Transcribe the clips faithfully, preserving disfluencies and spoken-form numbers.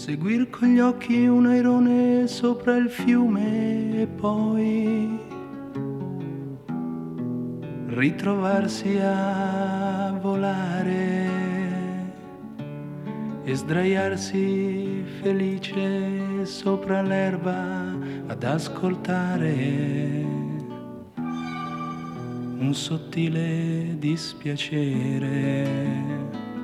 seguir con gli occhi un airone sopra il fiume e poi ritrovarsi a volare e sdraiarsi felice sopra l'erba ad ascoltare un sottile dispiacere.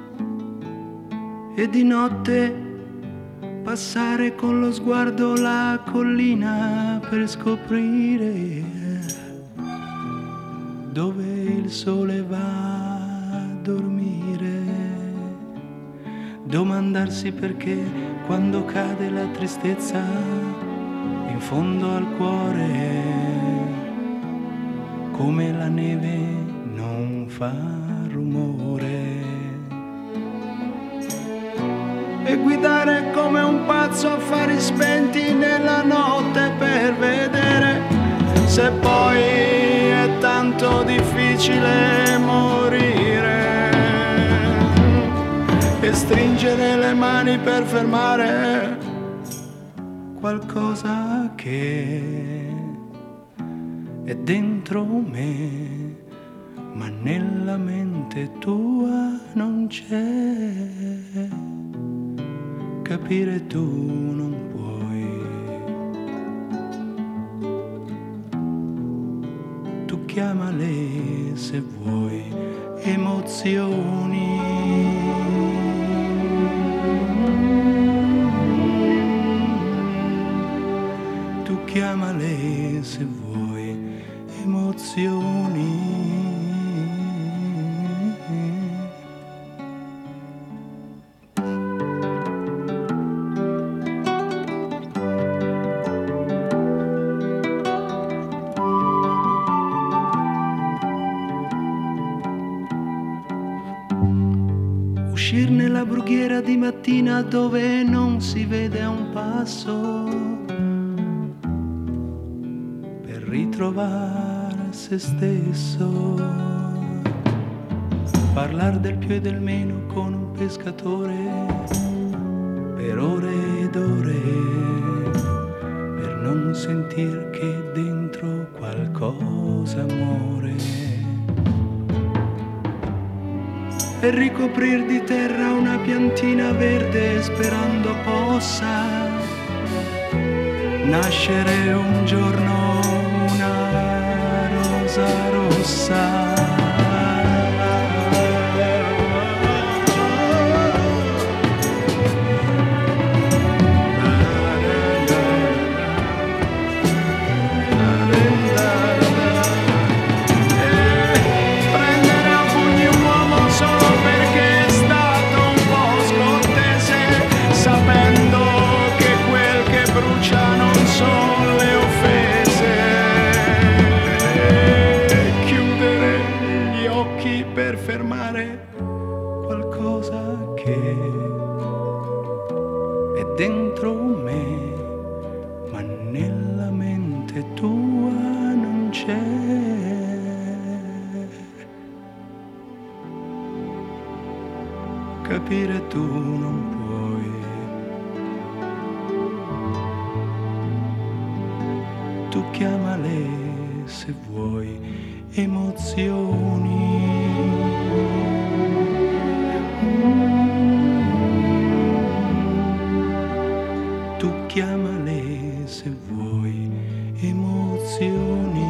E di notte passare con lo sguardo la collina per scoprire dove il sole va a dormire. Domandarsi perché quando cade la tristezza in fondo al cuore, come la neve non fa rumore. E guidare come un pazzo a fari spenti nella notte per vedere se poi è tanto difficile morire, e stringere le mani per fermare qualcosa che è dentro me, ma nella mente tua non c'è. Capire tu non puoi. Tu chiamale se vuoi emozioni. Tu chiamale se vuoi emozioni. Uscir nella brughiera di mattina dove non si vede a un passo, per ritrovare se stesso. Parlar del più e del meno con un pescatore per ore ed ore, per non sentir che dentro qualcosa muore. E ricoprir di terra una piantina verde sperando possa nascere un giorno una rosa rossa. Per fermare qualcosa che è dentro me, ma nella mente tua non c'è. Capire tu non puoi. Tu chiamale se vuoi emozioni. Tu chiamale se vuoi emozioni.